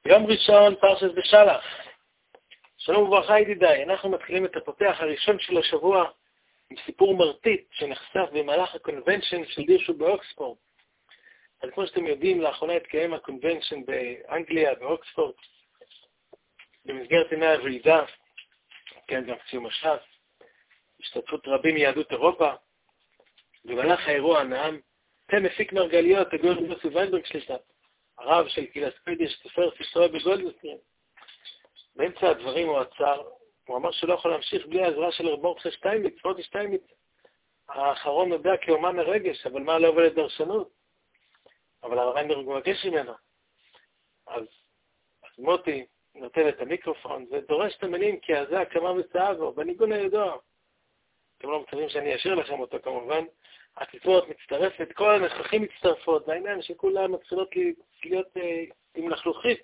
יום ראשון, פרשת בשלח. שלום וברכה ידידיי, אנחנו מתחילים את הפותח הראשון של השבוע עם סיפור מרטיט שנחשף במהלך הקונבנשן של דירשו באוקספורד. אז כמו שאתם יודעים, לאחרונה התקיים הקונבנשן באנגליה, באוקספורד, במסגרת ימי הוועידה, כן, גם סיום הש"ס, השתתפות רבים מיהדות אירופה. במהלך האירוע נאם מפיק מרגליות, הגאון יוסי ויינברג שליטה, הרב של קהילת קוידיש, סופר ספרי בגולדסטרים. באמצע הדברים הוא עצר, הוא אמר שלא יכול להמשיך בלי העזרה של רב מרדכי שטייניץ, מוטי שטייניץ. האחרון נודע כאומן הרגש, אבל מה לא עובד לדרשנות? אבל הרב ויינברג מבקש ממנו. אז מוטי נותן את המיקרופון ודורש את המילים כי הזה הקמה וסעבו, בניגון הידוע. אתם לא מצבים שאני אשאיר לכם אותו כמובן. התצורת מצטרפת, כל הנכחים מצטרפות, והעניין שכולם מתחילות להיות עם לחלוכית.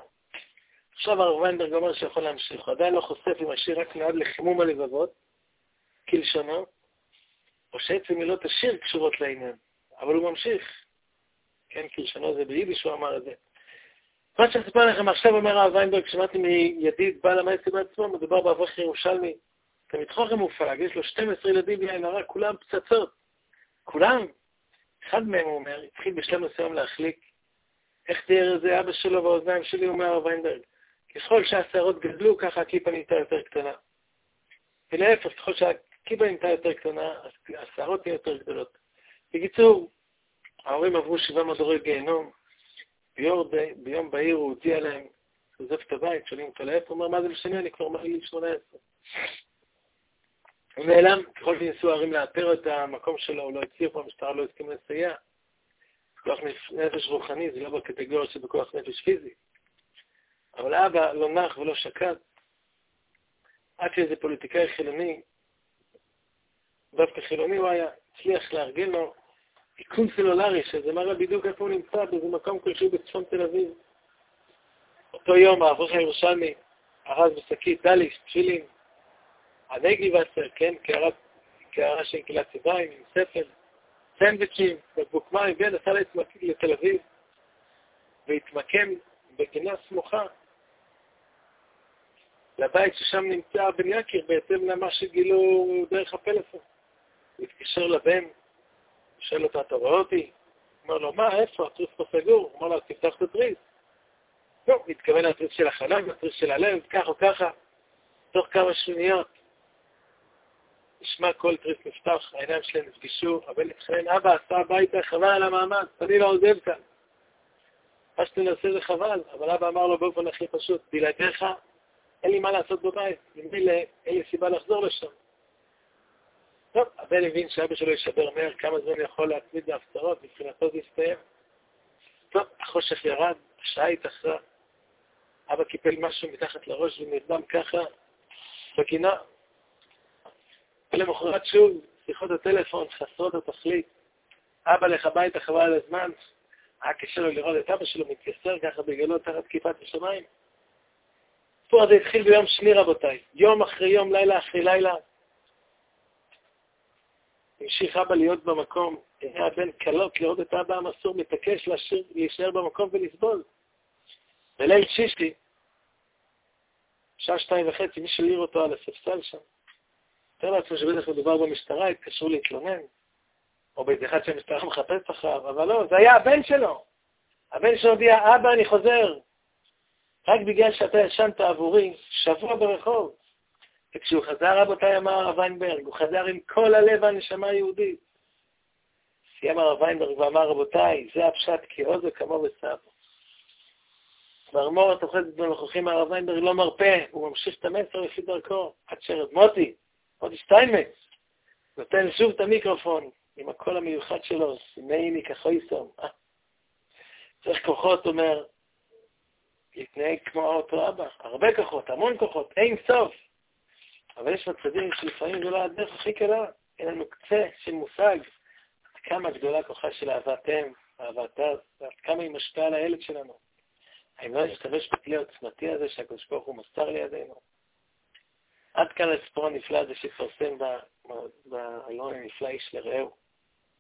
עכשיו הרב ויינברג אומר שיכול להמשיך, הוא עדיין לא חושף אם השיר רק נועד לחימום הלבבות, כלשונו, או שעצם מילות השיר קשורות לעניין, אבל הוא ממשיך. כן, כלשונו זה ביידיש, הוא אמר את זה. מה שספר לכם עכשיו אומר הרב ויינברג, שמעתי מידיד בעל המעשה בעצמו, מדובר באברך ירושלמי, תמיד חוכם מופלג, יש לו 12 ילדים בלי עין הרע, כולם פצצות. כולם. אחד מהם, הוא אומר, התחיל בשלב מסוים להחליק. איך תיאר את זה אבא שלו והאוזניים שלי, אומר הרב ויינברג. ככל שהשערות גדלו, ככה הכיפה נהייתה יותר קטנה. ולהפך, ככל שהכיפה נהייתה יותר קטנה, השערות נהיו יותר גדולות. בקיצור, ההורים עברו 7 מדורי גיהנום. ביום בהיר הוא הודיע להם, הוא עוזב את הבית, שואלים אותו לאיפה, הוא אומר, מה זה משנה? אני כבר מגיל 18. הוא נעלם, ככל שניסו ההורים לאתר את המקום שלו, הוא לא הצליח, המשטרה לא הסכים לסייע. כוח נפש רוחני, זה לא בקטגוריה שבכוח נפש פיזי. אבל האבא לא נח ולא שקד. עד שאיזה פוליטיקאי חילוני, דווקא חילוני הוא היה, הצליח לארגן לו איכון סלולרי, שזה מראה בדיוק איפה הוא נמצא, באיזה מקום כלשהו בצפון תל אביב. אותו יום, האברך הירושלמי, ארז בשקית, דליש, תפילין, הנגי והסר, כן, קערה של קהילת צבעים, עם ספל, סנדוויצ'ים, בקבוק מים, ונסע לתל אביב, והתמקם בגינה סמוכה, לבית ששם נמצא בן יקיר, בהתאם למה שגילו דרך הפלאפון. הוא התקשר לבן, שואל אותה, אתה רואה אותי? אומר לו, מה, איפה? התריס פה סגור. אומר לו, תפתח את התריס. לא, מתכוון לתריס של החלב, לתריס של הלב, כך או ככה. תוך כמה שניות, נשמע כל תריס נפתח, העיניים שלהם נפגשו, הבן התחנן, אבא, עשה הביתה, חבל על המאמץ, אני לא עוזב כאן. מה שאתה נעשה זה חבל, אבל אבא אמר לו באופן הכי פשוט, בלעדיך, אין לי מה לעשות בבית, אין לי סיבה לחזור לשם. טוב, הבן הבין שאבא שלו ישבר מהר, כמה זמן יכול להתמיד בהפצרות, מבחינתו זה יסתיים. טוב, החושך ירד, השעה התאחרה, אבא קיפל משהו מתחת לראש ונרדם ככה בגינה. ולמחרת שוב, שיחות הטלפון חסרות התכלית. אבא לך הביתה חבל על הזמן, היה קשה לו לראות את אבא שלו מתייסר ככה בגללו תחת כיפת השמיים. הסיפור הזה התחיל ביום שני רבותיי, יום אחרי יום, לילה אחרי לילה. המשיך אבא להיות במקום, היה הבן קלות לראות את אבא המסור, מתעקש להישאר במקום ולסבול. בליל שישי, שעה 2:30, מישהו העיר אותו על הספסל שם. תאר לעצמו שבטח מדובר במשטרה, התקשרו להתלונן, או באיזה אחד שהמשטרה מחפש אחריו, אבל לא, זה היה הבן שלו. הבן שלו הודיע, אבא אני חוזר. רק בגלל שאתה ישנת עבורי, שבוע ברחוב. וכשהוא חזר, רבותיי, אמר הרב ויינברג, הוא חזר עם כל הלב והנשמה היהודית. סיים הרב ויינברג ואמר, רבותיי, זה הפשט כי עוז כמו בסבו. מרמור התוחזת בנוכחים הרב ויינברג לא מרפא, הוא ממשיך את המסר לפי דרכו. עד שרד מוטי שטיינמץ, נותן שוב את המיקרופון עם הקול המיוחד שלו, סימאיני כחויסום. צריך כוחות, אומר, להתנהג כמו אותו אבא. הרבה כוחות, המון כוחות, אין סוף. אבל יש מצבים שלפעמים זו לא הדרך הכי קלה. אין לנו קצה של מושג. עד כמה גדולה כוחה של אהבתם, אהבתה, ועד כמה היא משפיעה על הילד שלנו. האם לא להשתמש בכלי העוצמתי הזה שהקדוש ברוך הוא מסר לידינו? עד כאן הסיפור הנפלא הזה שהתפרסם בעלון הנפלא איש לרעהו.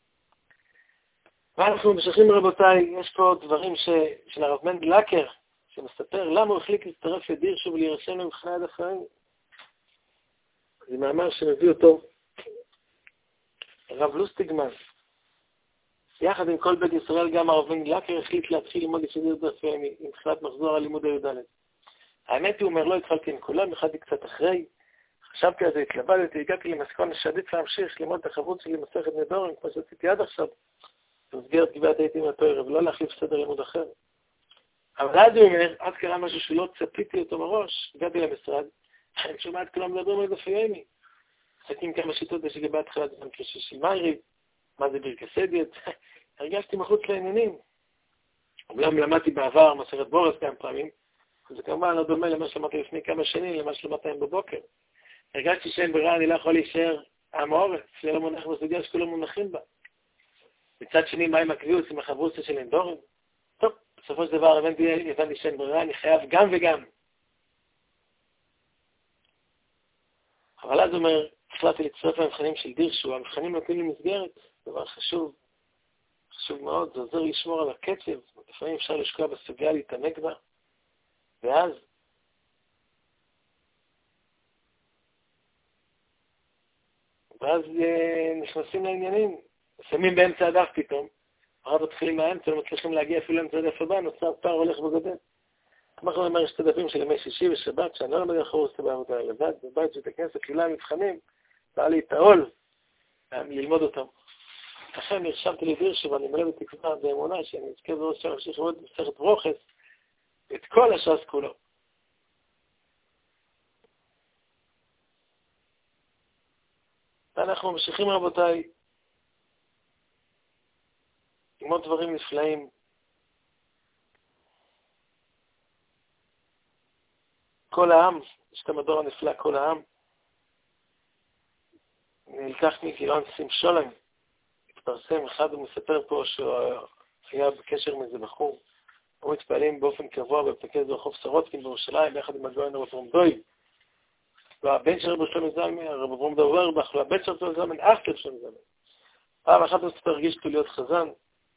ואנחנו משכים רבותיי, יש פה דברים של הרב מנדל לקר, שמספר למה הוא החליט להצטרף לדירשו ולהירשם למבחני יד אפרים. זה מאמר שמביא אותו הרב לוסטיגמן. יחד עם כל בית ישראל, גם הרב בן לקר החליט להתחיל ללמוד יסודי יד אפרים עם תחילת מחזור הלימוד הי"ד. האמת הוא אומר, לא התחלתי עם כולם, התחלתי קצת אחרי. חשבתי על זה, התלבטתי, הגעתי למסקנה שעדיף להמשיך ללמוד את החבות שלי מסכת נדורים, כמו שעשיתי עד עכשיו. במסגרת גבעת הייתי מהתואר, ולא להחליף סדר לימוד אחר. אבל אז הוא אומר, אז קרה משהו שלא צפיתי אותו מראש, הגעתי למשרד, אני שומע את כולם מדברים על דף יומי. עשיתי כמה שיטות שגבי התחילת זמן קשה של מיירי, מה זה ברכסדיות, הרגשתי מחוץ לעניינים. אומנם למדתי בעבר מסכת בורס כמה פעמים, זה כמובן לא דומה למה שלמדתי לפני כמה שנים, למה שלמדתי היום בבוקר. הרגשתי שאין ברירה, אני לא יכול להישאר עם האורץ, שלא מונח בסוגיה שכולם מונחים בה. מצד שני, מה עם הקביעות, עם החברוסה של אנדורים? טוב, בסופו של דבר הבנתי שאין ברירה, אני חייב גם וגם. אבל אז הוא אומר, החלטתי להצטרף למבחנים של דירשו, המבחנים נותנים לי מסגרת, דבר חשוב מאוד, זה עוזר לשמור על הקצב, לפעמים אפשר לשקוע בסוגיה, להתעמק בה, ואז נכנסים לעניינים, שמים באמצע הדף פתאום, הרב מתחילים מהאמצע, לא מצליחים להגיע אפילו לאמצע הדף הבא, נוצר פער הולך וגדל. אנחנו אומר, יש את הדפים של ימי שישי ושבת, שאני לא למד לחרוס בעבודה לבד, בבית של הכנסת, כולם מבחנים, בא לי את העול, ללמוד אותם. לכן נרשמתי לדירשו, ואני מלא בתקווה באמונה, שאני אזכה בראש שם להמשיך ללמוד מסכת ברוכס, את כל הש"ס כולו. ואנחנו ממשיכים, רבותיי, עם עוד דברים נפלאים. כל העם, יש את המדור הנפלא, כל העם, נלקח מגילון סימשולם, התפרסם, אחד הוא מספר פה שהוא היה בקשר עם איזה בחור, הוא מתפעלים באופן קבוע בפקד ברחוב סורוצקין בירושלים, ביחד עם הגאון הרב רומדוי, והבן של רב שלמה זלמן, הרב רומדוי ורבך, והבן של רב זלמן, אח של שלמה זלמן. פעם אחת הוא הרגיש אותו להיות חזן,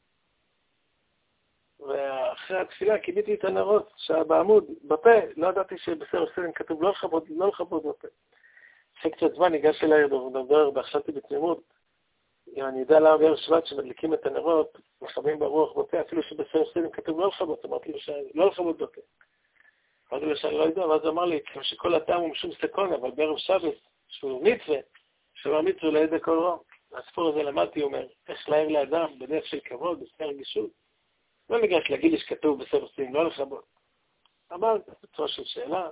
ואחרי התפילה קיביתי את הנרות שבעמוד, בפה, לא ידעתי שבסדר סלם כתוב לא לכבות בפה. אחרי קצת זמן ניגש אליי רב רומדוי ורבך, חשבתי בתמימות, אם אני יודע למה בערב שבת שמדליקים את הנרות, מכבים ברוח בפה, אפילו שבסדר סלם כתוב לא לכבות, אמרתי לו שלא לכבות בפה. אמרתי לו שאני לא יודע, ואז אמר לי, כמו שכל הטעם הוא משום סקון, אבל בערב שבת, שהוא מצווה, שאומר מצווה לא ידע כל רע. הסיפור הזה למדתי, הוא אומר, איך להעיר לאדם בדרך של כבוד, בסדר רגישות. לא ניגש להגיד לי שכתוב בסדר סלם, לא לכבות. אמר, בצורה של שאלה,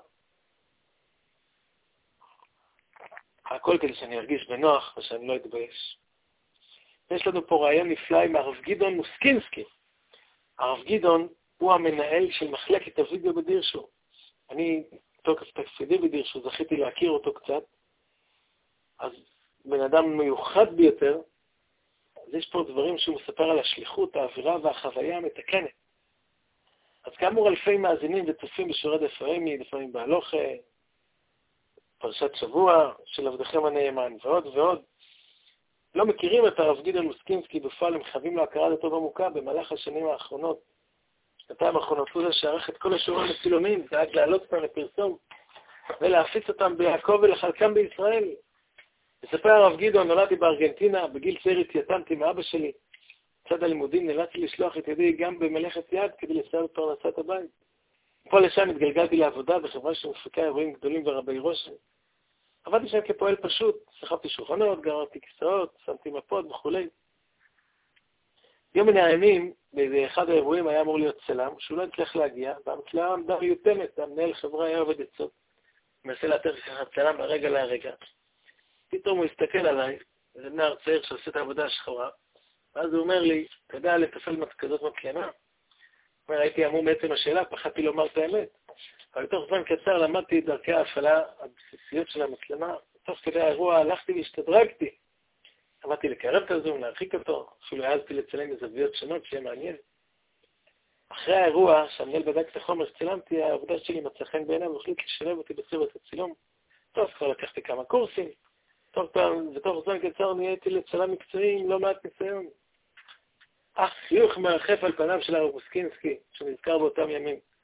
הכל כדי שאני ארגיש בנוח ושאני לא אתבייש. יש לנו פה רעיון נפלא עם הרב גדעון מוסקינסקי. הרב גדעון הוא המנהל של מחלקת הווידאו בדירשו. אני, תוקף תפקידי בדירשו, זכיתי להכיר אותו קצת. אז בן אדם מיוחד ביותר, אז יש פה דברים שהוא מספר על השליחות, האווירה והחוויה המתקנת. אז כאמור אלפי מאזינים וצופים בשיעורי דף יומי, לפעמים בהלוכה, פרשת שבוע של עבדכם הנאמן ועוד ועוד. לא מכירים את הרב גדעון מוסקינסקי, בפועל הם חייבים להכרה דתו עמוקה במהלך השנים האחרונות. שנתיים האחרונות הוא זה שערך את כל השיעורים הצילומים, דאג להעלות אותם לפרסום ולהפיץ אותם ביעקב ולחלקם בישראל. מספר הרב גדעון, נולדתי בארגנטינה, בגיל צעיר התייתמתי מאבא שלי. בצד הלימודים נאלצתי לשלוח את ידי גם במלאכת יד כדי לסייע בפרנסת הבית. פה לשם התגלגלתי לעבודה בחברה שמפיקה אירועים גדולים ורבי רושם. עבדתי שם כפועל פשוט, סחבתי שולחנות, גררתי כיסאות, שמתי מפות וכו'. יום מן הימים, באחד האירועים היה אמור להיות צלם, שהוא לא הצליח להגיע, והמצלמה עמדה מיותמת, המנהל חברה היה עובד עצות. מנסה לאתר ככה צלם מהרגע להרגע. פתאום הוא הסתכל עליי, זה נער צעיר שעושה את העבודה השחורה, ואז הוא אומר לי, אתה יודע לתפעל כזאת מצלמה? הוא אומר, הייתי אמור בעצם השאלה, פחדתי לומר את האמת. אבל בתוך זמן קצר למדתי את דרכי ההפעלה הבסיסיות של המצלמה, תוך כדי האירוע הלכתי והשתדרגתי. למדתי לקרב את הזום, להרחיק אותו, אפילו העזתי לצלם מזוויות שונות שיהיה מעניין. אחרי האירוע, שהמנהל בדק את החומר שצילמתי, העבודה שלי מצא חן בעיניו והחליט לשלב אותי בצוות הצילום. טוב, כבר לקחתי כמה קורסים. ותוך זמן קצר נהייתי לצלם מקצועי עם לא מעט ניסיון. חיוך מרחף על פניו של הרב מוסקינסקי, שנזכר באותם ימים.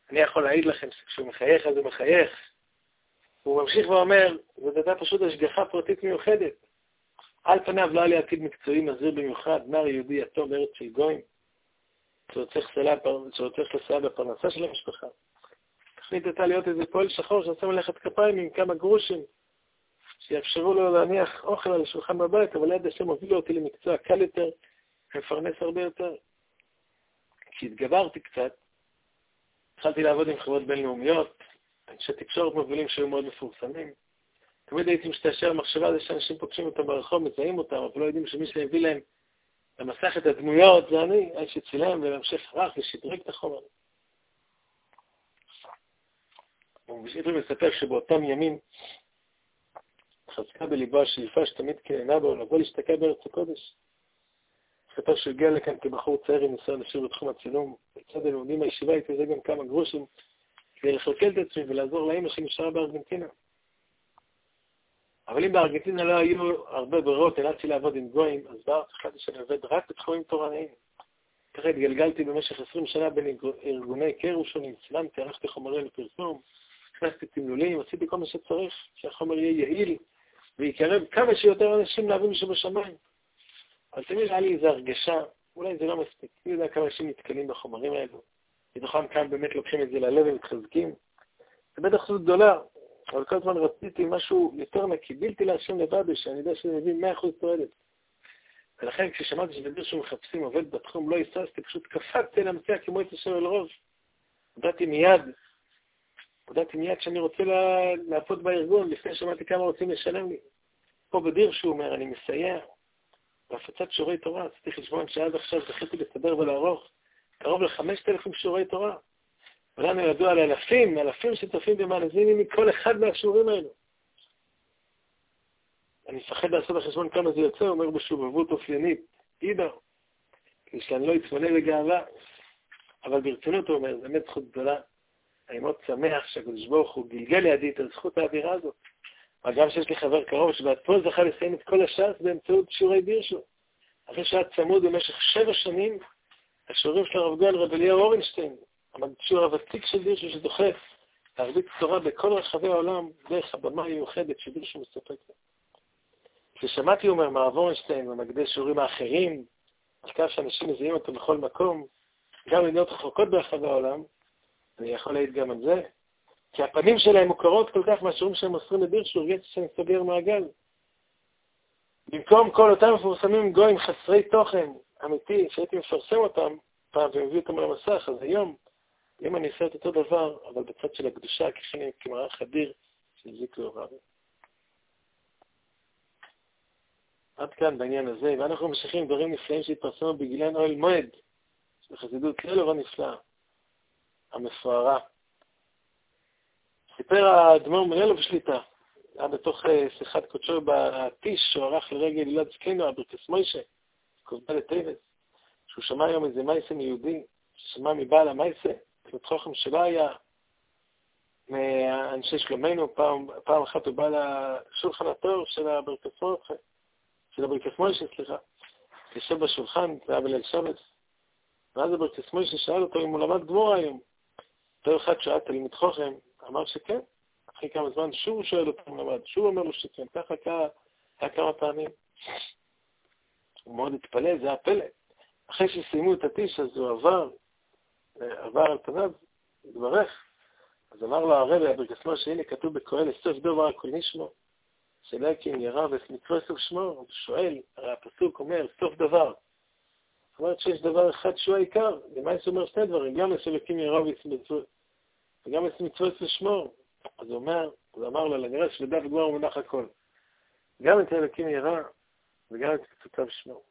אני יכול להעיד לכם שכשהוא מחייך אז הוא מחייך. הוא ממשיך ואומר, זאת הייתה פשוט השגחה פרטית מיוחדת. על פניו לא היה לי עתיד מקצועי מזהיר במיוחד, נער יהודי יתום ארץ של גויים, שרוצה לסייע בפרנסה של המשפחה. תכנית הייתה להיות איזה פועל שחור שעושה מלאכת כפיים עם כמה גרושים, שיאפשרו לו להניח אוכל על השולחן בבית, אבל יד השם הובילו אותי למקצוע קל יותר, מפרנס הרבה יותר. כשהתגברתי קצת, התחלתי לעבוד עם חברות בינלאומיות, אנשי תקשורת מובילים שהיו מאוד מפורסמים. תמיד הייתי משתעשע במחשבה על זה שאנשים פוגשים אותם ברחוב, מזהים אותם, אבל לא יודעים שמי שהביא להם למסך את הדמויות, זה אני, האיש שצילם ולהמשך רך ושדרג את החומר. ובשביל מספר שבאותם ימים חזקה בליבו השאיפה שתמיד כנהנה בו לבוא להשתקע בארץ הקודש. מספר שהגיע לכאן כבחור צעיר עם ניסיון עשיר בתחום הצילום. בצד הלימודים הישיבה הייתי זה גם כמה גרושים כדי לכלכל את עצמי ולעזור לאמא שנשארה בארגנטינה. אבל אם בארגנטינה לא היו הרבה ברירות, נאלצתי לעבוד עם גויים, אז בארץ החלטתי שאני עובד רק בתחומים תורניים. ככה התגלגלתי במשך 20 שנה בין ארגוני קר ושונים, צילמתי, ערכתי חומרים לפרסום, הכנסתי תמלולים, עשיתי כל מה שצריך, שהחומר יהיה יעיל ויקרב כמה שיותר אנשים להבין שבשמיים. אבל תמיד היה לי איזו הרגשה, אולי זה לא מספיק, אני יודע כמה אנשים נתקלים בחומרים האלו, מתוכם כמה באמת לוקחים את זה ללב ומתחזקים. זה בטח זו גדולה, אבל כל הזמן רציתי משהו יותר נקי, בלתי להשם לבד, שאני יודע שאני מבין 100% תועלת. ולכן כששמעתי שבדיר שמחפשים עובד בתחום לא היססתי, פשוט קפצתי למציאה כמו את השם אל רוב. הודעתי מיד שאני רוצה לעבוד בארגון, לפני שמעתי כמה רוצים לשלם לי. פה בדיר שהוא אומר, אני מסייע. בהפצת שיעורי תורה, עשיתי חשבון שעד עכשיו זכיתי לסדר ולערוך קרוב ל5,000 שיעורי תורה. ולנו ידוע על אלפים שצופים ומאזינים מכל אחד מהשיעורים האלו. אני מפחד לעשות החשבון כמה זה יוצא, אומר בשובבות אופיינית, אידר, כדי שאני לא יתמלא בגאווה. אבל ברצינות הוא אומר, באמת זכות גדולה. אני מאוד שמח שהקדוש ברוך הוא גלגל לידי את הזכות האדירה הזאת. אבל גם שיש לי חבר קרוב שבעצמו זכה לסיים את כל הש"ס באמצעות שיעורי דיר שלו. אחרי שהיה צמוד במשך 7 שנים, השיעורים של הרב גואל רב אליהו אורנשטיין, השיעור הוותיק של דיר שלו שדוחף להרביץ תורה בכל רחבי העולם, דרך הבמה המיוחדת שדיר שהוא מספק לה. כששמעתי אומר מהרב אורנשטיין ומקדי שיעורים האחרים, על כך שאנשים מזהים אותו בכל מקום, גם מדינות רחוקות ברחבי העולם, אני יכול להעיד גם על זה, כי הפנים שלהם מוכרות כל כך מהשיעורים שהם מוסרים לדיר שהוא הרגשתי שאני סוגר מעגל. במקום כל אותם מפורסמים גויים חסרי תוכן אמיתי, שהייתי מפרסם אותם פעם ומביא אותם למסך, אז היום, אם אני אעשה את אותו דבר, אבל בצד של הקדושה, כמערך אדיר, שהזיק לו רבי. עד כאן בעניין הזה, ואנחנו ממשיכים דברים נפלאים שהתפרסמו בגילן אוהל מועד, של חסידות לילוב הנפלאה, המפוארה. סיפר האדמו"ר מלילוב בשליטה, היה בתוך שיחת קודשו בטיש שערך לרגל ילד זקנו, הברכס מוישה, קובע לטייבס, שהוא שמע היום איזה מייסה מיהודי, ששמע מבעל המייסה, את חוכם שלא היה מאנשי שלומנו, פעם אחת הוא בא לשולחן התור של הברכס מוישה, יושב בשולחן, זה היה בליל שבת, ואז הברכס מוישה שאל אותו אם הוא למד גמור היום. אותו אחד שאל תלמיד חוכם, אמר שכן, אחרי כמה זמן שוב הוא שואל אותו אם למד, שוב אומר לו שכן, ככה היה כמה פעמים. הוא מאוד התפלא, זה היה פלא. אחרי שסיימו את הטיש, אז הוא עבר על פניו, התברך. אז אמר לו הרבי, הברכס מוישה, הנה כתוב בקהלת, סוף דבר הכל נשמו, שלהקים ירא ומצווה סוף שמו, הוא שואל, הרי הפסוק אומר, סוף דבר. זאת אומרת שיש דבר אחד שהוא העיקר, למעשה אומר 2 דברים, גם לשלהקים ירא וגם מצווה סוף שמו. אז הוא אמר לו, לנראה שלדף גמר הוא מונח הכל. גם את אלוקים ירא וגם את כתוביו שמו.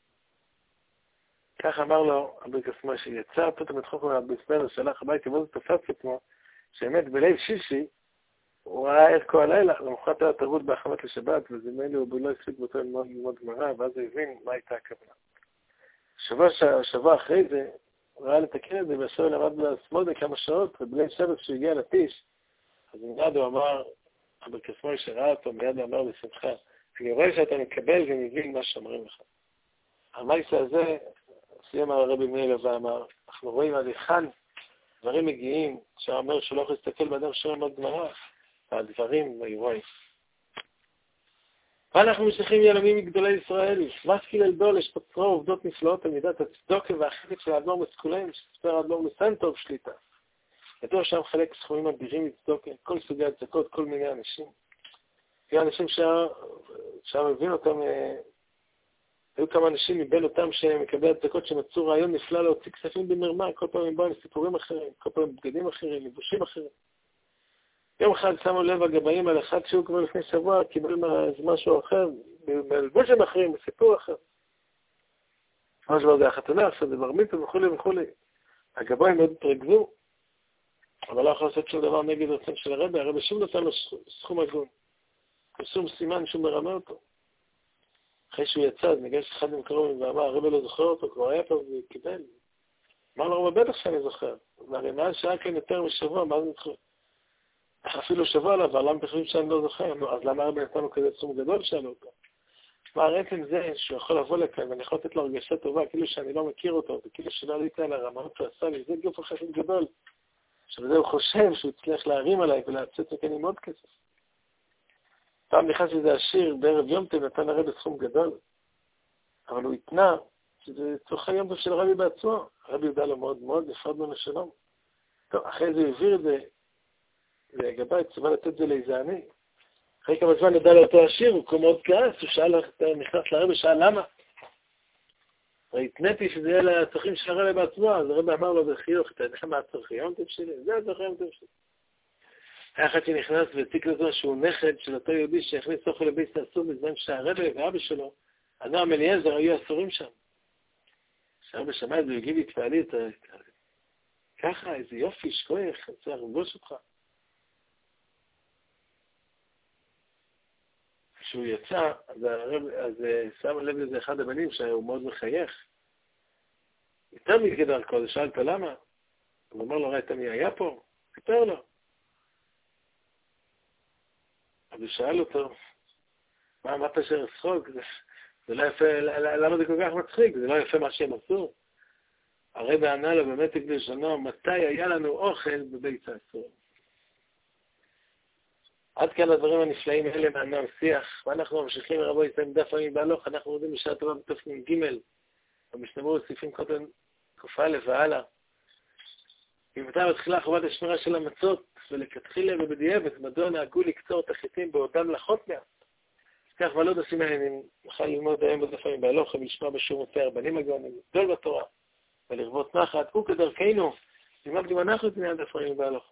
כך אמר לו הברכס מוישה, שיצא אותו תלמיד חוכם מהבספר, שלח הביתה, ואז תפס עצמו, שאמת בליל שישי, הוא ראה ערכו הלילה, למחרת היה תרבות בהכנות לשבת, וזימן לי הוא לא הפסיק באותו ללמוד גמרא, ואז הוא הבין מה הייתה הכוונה. שבוע אחרי זה, הוא ראה לתקן את זה, וישב למד בשמאל כמה שעות, ובליל שבת כשהוא הגיע לטיש, אז מיד הוא אמר, הברכס מוישה שראה אותו, מיד הוא אמר בשמחה, אני רואה שאתה מקבל ומבין מה שאומרים לך. המייסה הזה, סיים הרבי מלילוב ואמר, אנחנו רואים עד היכן דברים מגיעים, שאומר שהוא לא יכול להסתכל באדם שלמד גמרא, הדברים וירואי. ואנחנו משליחים ילמים מגדולי ישראל, מסקיל אל דולש, פצרו עובדות נפלאות על מידת הצדוקה והחלק של האדמו"ר מסקולאים, שספר האדמו"ר מסנטוב שליטה. ידוע שם חלק סכומים אדירים מצדוקה, כל סוגי הצדקות, כל מיני אנשים. כי אנשים שם מבין אותם, היו כמה אנשים מבין אותם שמקבלי הצדקות שמצאו רעיון נפלא להוציא כספים במרמה, כל פעם הם באו לסיפורים אחרים, כל פעם בגדים אחרים, לבושים אחרים. יום אחד שמו לב הגבאים על אחד שהוא כבר לפני שבוע, קיבל משהו אחר, בלבושים אחרים, בסיפור אחר. משהו זה החתונה, עכשיו זה ברמיתו וכולי וכולי. הגבאים מאוד התרגזו, אבל לא יכול לעשות שום דבר נגד רצון של הרבי שום נתן לו סכום הגון. שום סימן שהוא מרמה אותו. אחרי שהוא יצא, אז ניגש אחד ממקרובים ואמר, הרבי לא זוכר אותו, כבר היה פה וקיבל. אמר לו, בטח שאני זוכר. הרי מאז שהיה כאן יותר משבוע, מאז נתחל. אפילו שבוע עליו, אבל למה חושבים שאני לא זוכר? אז למה הרבי נתנו כזה סכום גדול שאלו אותו? כלומר, עצם זה שהוא יכול לבוא לכאן ואני יכול לתת לו הרגשה טובה, כאילו שאני לא מכיר אותו, וכאילו שלא עליתי על הרמאות שהוא עשה לי, זה גוף החשוב גדול. שבזה הוא חושב שהוא הצליח להרים עליי ולהצץ מכאן עם עוד כסף. פעם נכנס איזה עשיר בערב יום טוב, נתן הרבי בסכום גדול, אבל הוא התנה שזה צורך היום טוב של הרבי בעצמו. הרבי יודע לו מאוד מאוד, נפרדנו לשלום. טוב, אחרי זה הוא העביר את זה לגבי, צבא לתת זה לאיזה עני. אחרי כמה זמן ידע לאותו עשיר, הוא מאוד כעס, הוא שאל, נכנס לרבי, שאל למה? והתניתי שזה יהיה לצרכים של הרבי בעצמו, אז הרבי אמר לו בחיוך, אתה יודע מה הצרכים היום טוב שלי? זה הצרכים היום טוב שלי. היה אחד שנכנס והציג לזו שהוא נכד של אותו יהודי שהכניס אוכל לבית הסור בזמן שהרבי ואבא שלו, אדם אליעזר, היו אסורים שם. כשהרבי שמע את זה, הוא הגיב התפעלי, ככה, איזה יופי, שכוח, אני צריך לפגוש אותך. כשהוא יצא, אז שם לב לזה אחד הבנים שהוא מאוד מחייך. יותר מגדר כל זה, שאלת למה? הוא אומר לו, ראית מי היה פה? סיפר לו. אז הוא שאל אותו, מה פשר שחוק? זה לא יפה, למה זה כל כך מצחיק? זה לא יפה מה שהם עשו. הרבי ענה לו באמת בלשונו, מתי היה לנו אוכל בבית האסורים? עד כאן הדברים הנפלאים האלה מענם שיח, ואנחנו ממשיכים לרבו יסיים דף עמים בהלוך, אנחנו עובדים בשעה טובה בתופנים ג' במשנבו סעיפים קוטן ק"א והלאה. ממתי מתחילה חובת השמירה של המצות, ולכתחילה ובדיעבד, מדוע נהגו לקצור את החיטים בעודם לחות מעט. כך ולא דשים העניינים, נוכל ללמוד היום בדף עמים בהלוך, ולשמוע בשיעור מוצאי הרבנים הגאונים, לגדול בתורה, ולרבות נחת, וכדרכנו, נלמד גם אנחנו את עניין דף עמים בהלוך.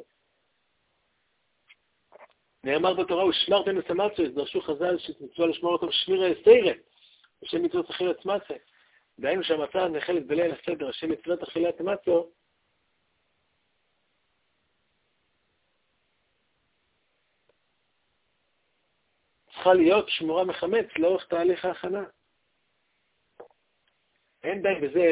נאמר בתורה, ושמרתם את המצות, דרשו חז"ל שמצווה לשמור אותם שמירה אסתירה, בשם מצוות אכילת מצה. דהיינו שהמצה נחלת בליל הסדר, השם מצוות אכילת מצה, צריכה להיות שמורה מחמץ לאורך תהליך ההכנה. אין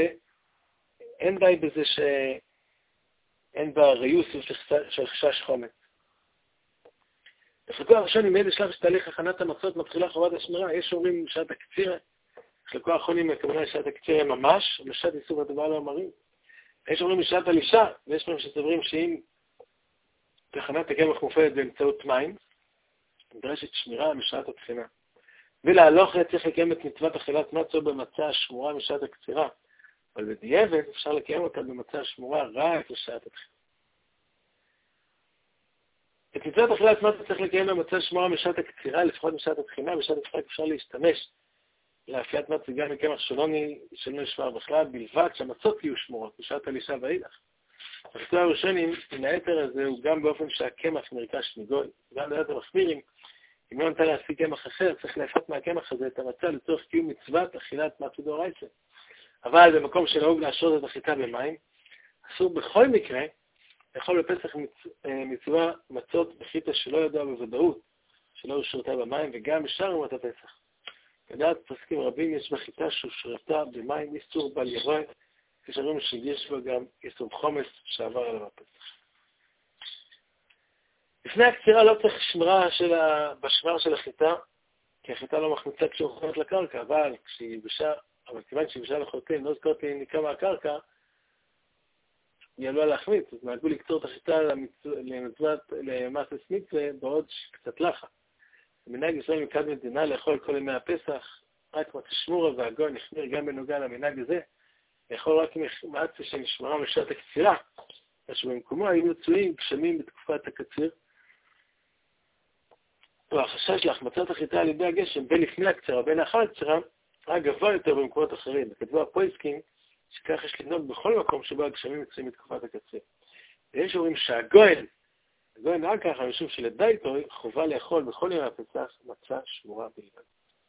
די בזה שאין בה ריוס של חשש חומץ. בחלקו הראשון, אם איזה שלב שתהליך הכנת המצות מתחילה חובת השמירה, יש אומרים שעת הקצירה, בחלקו האחרונים הכוונה שעת הקצירה ממש, לשעת איסור הדבר לא אמרים. יש אומרים שעת הלישה, ויש אומרים שסוברים שאם תחנת הקמח מופעלת באמצעות מים, נדרשת שמירה משעת התחינה. ולהלוך צריך לקיים את מצוות אכילת מצה במצה השמורה משעת הקצירה, אבל בדיעבד אפשר לקיים אותה במצה השמורה רק לשעת התחינה. את מצוות אכילת מצה צריך לקיים במצה שמורה משעת הקצירה, לפחות משעת התחינה, בשעת התחינה אפשר להשתמש לאפיית מצה גם מקמח שלא נשמר בכלל, בלבד שהמצות יהיו שמורות בשעת הלישה ואילך. החלטה הראשונים, מן היתר הזה הוא גם באופן שהקמח נרכש מגוי, גם ליתר מחמירים, אם לא ניתן להשיג קמח אחר, צריך להפות מהקמח הזה את המצה לצורך קיום מצוות אכילת מצה דאורייתא. אבל במקום שנהוג להשרות את החיטה במים, אסור בכל מקרה לאכול בפסח מצווה מצות בחיטה שלא ידוע בוודאות, שלא הושרתה במים, וגם בשאר ימות הפסח. לדעת פסקים רבים יש בחיטה שהושרתה במים איסור בל יראה, כשאומרים שיש בה גם איסור חומץ שעבר עליו הפסח. לפני הקצירה לא צריך בשמרה של החיטה, כי החיטה לא מחמיצה כשהוא חומץ לקרקע, אבל כיוון שהיא בשעה לחלוטין, לא זכרתי ניקה מהקרקע, יעלו להחמיץ, אז נהגו לקצור את החיטה למעשה מצווה בעוד קצת לחה. המנהג ישראל מקד מדינה לאכול כל ימי הפסח, רק מתשמורה והגוי נחמיר גם בנוגע למנהג הזה, לאכול רק מעצה שנשמרה משעת הקצירה, אשר במקומו היו מצויים גשמים בתקופת הקציר, והחשש להחמצת החיטה על ידי הגשם בין לפני הקצירה בין לאחר הקצירה, היה גבוה יותר במקומות אחרים. וכתבו הפויסקים שכך יש לנהוג בכל מקום שבו הגשמים מצויים בתקופת הקציר. ויש אומרים שהגויין רק ככה, משום שלדייתו חובה לאכול בכל ימי הפסח מצה שמורה בלבד.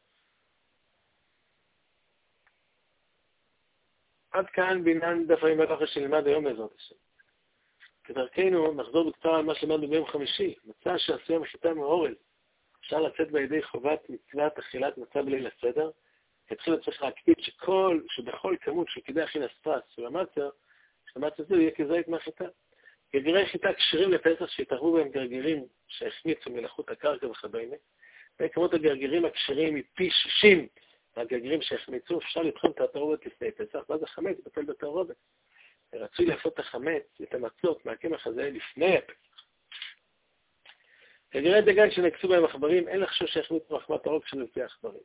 עד כאן בעניין דף המלאכה שנלמד היום בעזרת השם. כדרכנו נחזור בקצרה על מה שלמדנו ביום חמישי, מצה שעשויה מחיטה מאורז. אפשר לצאת בידי חובת מצוות אכילת מצה בליל הסדר. התחילה צריך להקפיד שבכל כמות של כדי אכיל הספרס של המצה הזה יהיה כזית מהחיטה. גרגירי חיטה קשרים לפסח שהתערבו בהם גרגירים שהחמיצו מלחות הקרקע וכדומה. וכמות הגרגירים הקשרים היא פי 60 מהגרגירים שהחמיצו, אפשר לתחום את התערובת לפני פסח, ואז החמץ יטפל בתערובת. רצוי לעשות את החמץ, את המצות מהקמח הזה לפני הפסח. גרגירי דגן שנקצו בהם עכברים, אין לחשוש שהחמיצו מחמת הרוב שלו לפי העכברים.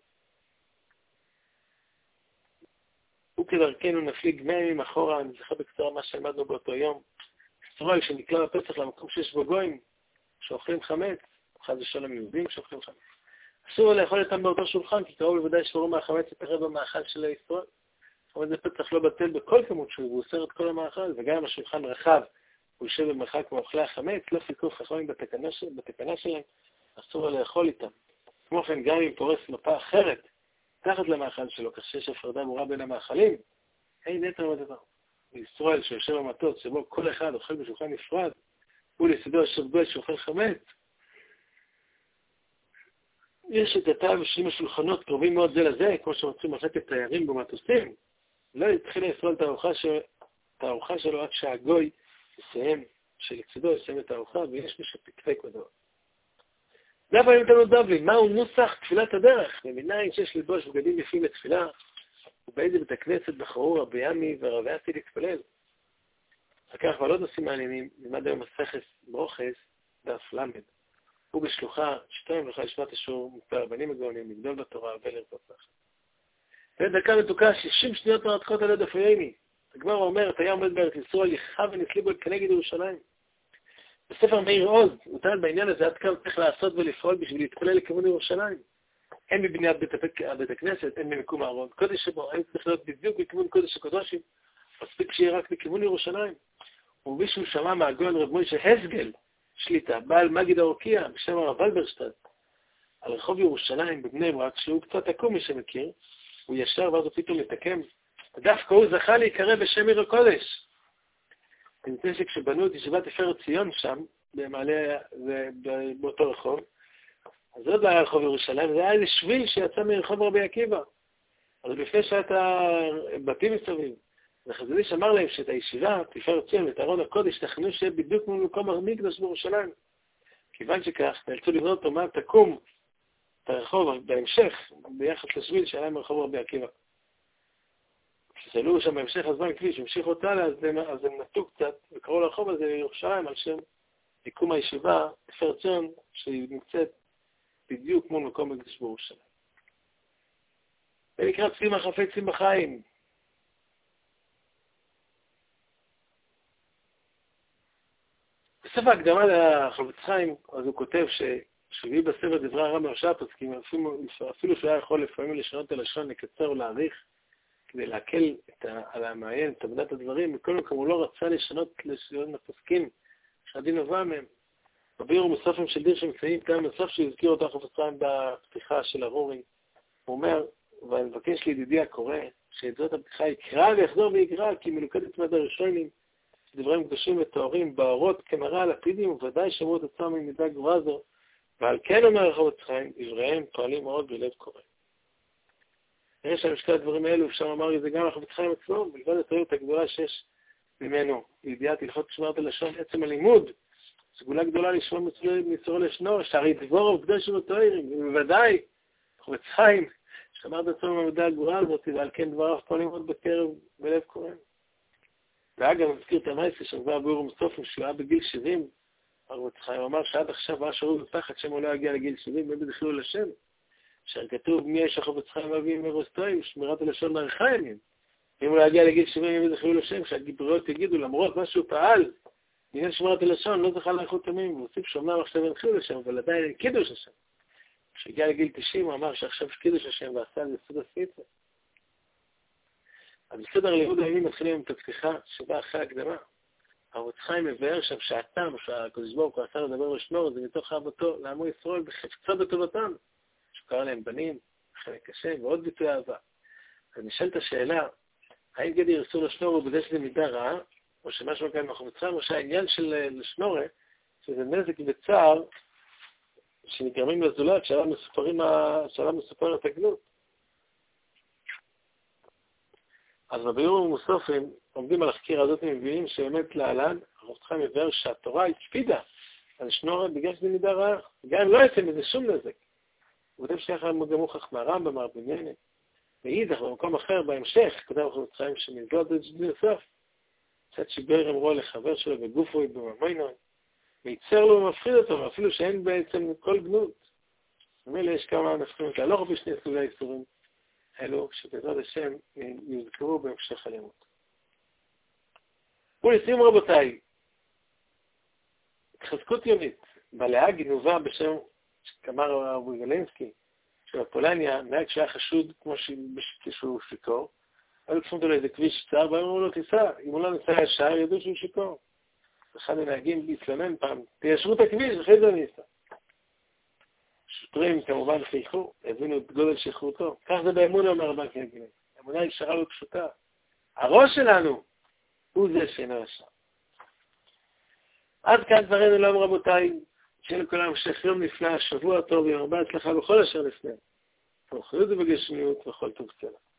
וכדרכנו נפליג 100 ימים אחורה, אני זוכר בקצרה מה שלמדנו באותו יום. ישראל שנקלע בפסח למקום שיש בו גויים, שאוכלים חמץ, חס ושלום יהודים שאוכלים חמץ. אסור לאכול אותם באותו שולחן, כי קרוב בוודאי שפרו מהחמץ יתערב במאכל של ישראל. אבל זה פסח לא בטל בכל כמות שהוא, והוא אוסר את כל המאכל, וגם אם השולחן רחב, הוא יושב במרחק מאוכלי החמץ, לא סיכוף חכמים בתקנה שלהם, אסור לאכול איתם. כמו כן, גם אם פורס מפה אחרת, תחת למאכל שלו, כך שיש הפרדה ברורה בין המאכלים, אין נטר בדבר. בישראל שיושב במטוס, שבו כל אחד אוכל בשולחן נפרד, הוא לצדו יושב גוי שאוכל חמץ, יש את התא ושלים השולחנות קרובים מאוד זה לזה, כמו שמצאו מחלקת תיירים במטוסים, לא התחילה ישראל את הארוחה שלו עד שהגוי יסיים, שלצדו יסיים את הארוחה, ויש מי שפקפק בדבר. זה הבאים איתנו דבלי, מהו נוסח תפילת הדרך? ממניין שיש ללבוש בגדים יפים לתפילה, ובאיזה בית הכנסת בחרו רבי ימי ורבי אסי להתפלל. וכך ועוד נושאים מעניינים, נלמד היום מסכת ברוכס, דף למד. הוא בשלוחה 2 ולכה לשמת אשור, מותר רבנים הגאונים, לגדול בתורה ולרצות לך. ודקה מתוקה 60 שניות מרתחות על הדף הימי. הגמרא אומרת, היה עומד בארץ ישראל, יחב ונסליבו את כנגד ירושלים. בספר מאיר עוז, הוא טען בעניין הזה, עד כמה צריך לעשות ולפעול בשביל להתפלל לכיוון ירושלים. אין בבניית בית הכנסת, אין במקום הארון. קודש שבו, אין צריך להיות בדיוק בכיוון קודש הקודשים, מספיק שיהיה רק בכיוון ירושלים. ומישהו שמע מהגאון רב מוישה הסגל, שליטה, בעל מגיד האורקיה, בשם הרב ולברשטד, על רחוב ירושלים בבני ברק, שהוא קצת עקום מי שמכיר, הוא ישר ואז הוא פתאום מתקם. דווקא הוא זכה להיקרא בשם עיר הקודש. נמצא שכשבנו את ישיבת תפארת ציון שם, במעלה, באותו רחוב, אז זה עוד לא היה רחוב ירושלים, זה היה איזה שביל שיצא מרחוב רבי עקיבא. אז לפני שעת הבתים מסביב, וחזידיש אמר להם שאת הישיבה, תפארת ציון ואת ארון הקודש, תכנו שיהיה בדיוק ממקום המקדש בירושלים. כיוון שכך, נאלצו לבנות אותו מה תקום את הרחוב בהמשך, ביחס לשביל שהיה מרחוב רבי עקיבא. כשסלו שם בהמשך הזמן כביש, המשיכו אותה, אז הם נטו קצת, וקראו לרחוב הזה ירושלים על שם תיקום הישיבה, תפארת ציון, שהיא נמצאת בדיוק מול מקום מקדש בירושלים. זה נקרא צמח חפצים בחיים. בספר הקדמה לחפץ חיים, אז הוא כותב ששביעי בספר דברי הרב מרש"א הפוסקים, אפילו שהוא היה יכול לפעמים לשנות את הלשון, לקצר או להאריך, כדי להקל על המעיין, את עבודת הדברים, מכל מקום הוא לא רצה לשנות לשון הפוסקים, שהדין נובע מהם. בביאור מסופים של דיר שמצאים, כאן מסוף שהזכיר אותו חפץ חיים בפתיחה של הרורי, הוא אומר, ואני מבקש לידידי הקורא, שאת זאת הפתיחה יקרא ויחזור ויקרא, כי מלוכדת מד הראשונים, דברים קדושים ותוארים, באורות כמראה על הפידים, ובוודאי שמעו את עצמם ממידה גבוהה זו, ועל כן אומר חפץ חיים, דבריהם פועלים מאוד בלב קורא. נראה שהמשקל הדברים האלו, אפשר לומר את זה גם לחפץ חיים עצמו, בלבד הטעות הגדולה שיש ממנו, לידיעת הלכות שמרת הלשון, עצם הלימוד, סגולה גדולה לשמוע מצורו לשנור, שהרי דבורוב קדוש ותוארים, ובוודאי, חפץ חיים, שמרת עצמו מהמידה הגבוהה הזאת, ועל כן דבריו פועלים מאוד בקרב בלב קורא. ואגב, מזכיר את המייסה שכבר ביורום סופים, שהוא היה בגיל 70, הרב חיים אמר שעד עכשיו היה שרוב בפחד שמו לא יגיע לגיל 70, ובד חילול השם. שכתוב מי יש הרב חיים אבי מרוסטויים, שמירת הלשון מערכה ימים. אם הוא לא יגיע לגיל 70, ובד חילול השם, שהגיבוריות יגידו, למרות מה שהוא פעל, בעניין שמירת הלשון, לא זכה לאיכות ימים, הוא הוסיף שאומנם עכשיו אין חילול השם, אבל עדיין אין קידוש השם. כשהגיע לגיל 90, הוא אמר שעכשיו יש קידוש השם ועשה על יסוד הספיצה. אז בסדר לימוד הימים מתחילים עם את הפתיחה שבאה אחרי הקדמה. הרב חיים מבאר שם שהטעם שהקדוש ברוך הוא עשה לדבר לשמור, זה מתוך אהבתו לעמו ישראל בחפצה בטובתם. שהוא קרא להם בנים, חלק קשה ועוד ביטוי אהבה. אז נשאלת השאלה, האם גדי איסור לשמור הוא בזה שזה מידה רעה, או שמשהו כאן אנחנו מצרים, או שהעניין של לשמור, שזה נזק וצער שנגרמים לזולת, שעליו מסופרת הגנות. אז בביאורים המוסופים עומדים על החקירה הזאת ומבינים שבאמת להלן, הרב חיים מבאר שהתורה הקפידה על לשמור בגלל שזה מידה רעה, גם אם לא יצא מזה שום נזק. הוא כותב שייך גם מוכח מהרמב"ם, מהרבניינים. מאידך, במקום אחר, בהמשך, כתב הרב חיים שמזלות את זה בסוף, קצת שיבר אמרו לחבר שלו בגופו ובממונו, וייצר לו ומפחיד אותו, ואפילו שאין בעצם כל גנות. ומילא יש כמה נפחים את להלוך בשני סוגי האיסורים אלו, שבעזרת השם יוזכרו בהמשך הלימוד. ולסיום רבותיי, התחזקות יומית, בלאה גנובה בשם כמר הרב גלינסקי, של הפולניה, נהג שהיה חשוד כמו שהוא שיקור, היו צפות לו איזה כביש צער, והיום אמרו לו תיסע, אם הוא לא ניסע ישר, ידעו שהוא שיקור. אחד הנהגים להתלונן פעם, תיישרו את הכביש, אחרי זה ניסע. שוטרים כמובן חייכו, הבינו את גודל שחרותו. כך זה באמונה, אומר רבן קנגלין. אמונה ישרה ופשוטה. הראש שלנו הוא זה שאינו ישר. עד כאן דברינו לעם רבותיי, שיהיה לכולם המשך יום נפלא, שבוע טוב, יום הרבה הצלחה בכל אשר לפני. תמחיות ובגשמיות וכל טוב סלע.